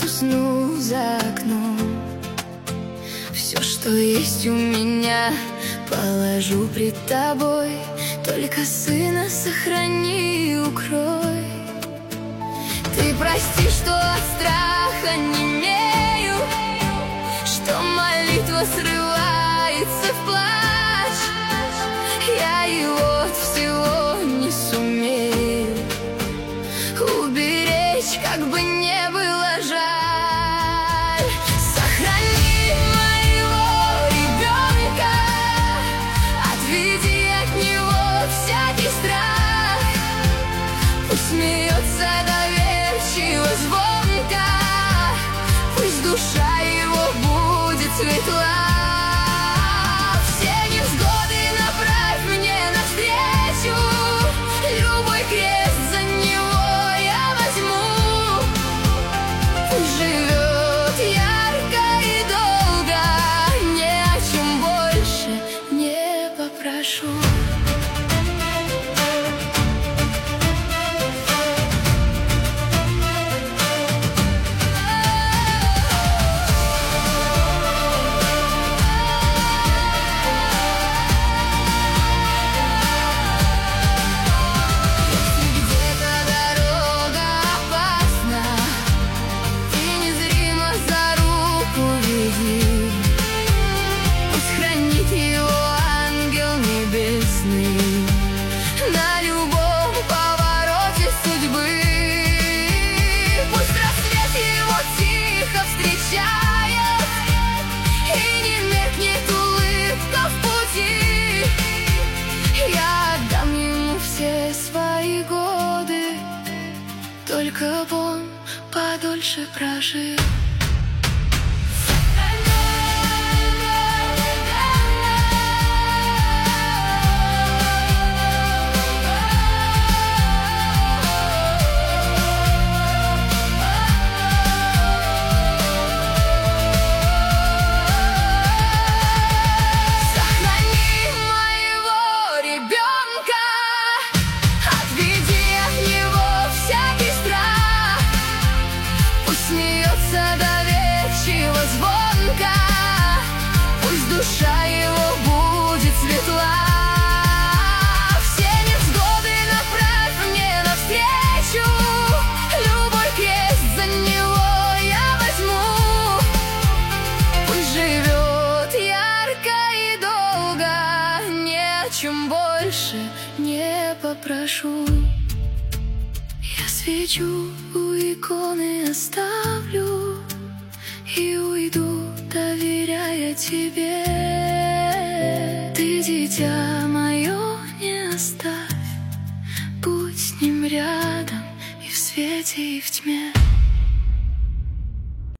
усну за окном. Все, что есть у меня, положу пред тобой. Только сына сохрани и укрой. Ты прости, что от страха немею, что молитва срывается в плач. Я его от всего не сумею уберечь, как бы не было жаль. Сохрани моего ребенка, отведи от него всякий страх. Пусть смеется доверчиво, звонко, пусть душа его будет светла. Все невзгоды направь мне навстречу, любой крест за него я возьму. Пусть живет ярко и долго, ни о чем больше не попрошу. На любом повороте судьбы пусть рассвет его тихо встречает, и не меркнет улыбка в пути. Я отдам ему все свои годы, только б он подольше прожил. Доверчиво, звонко, пусть душа его будет светла. Все невзгоды направь мне навстречу, любой крест за него я возьму. Пусть живет ярко и долго, ни о чем больше не попрошу. Я свечу у иконы оставлю и уйду, доверяя тебе. Ты, дитя мое, не оставь, будь с ним рядом и в свете, и в тьме.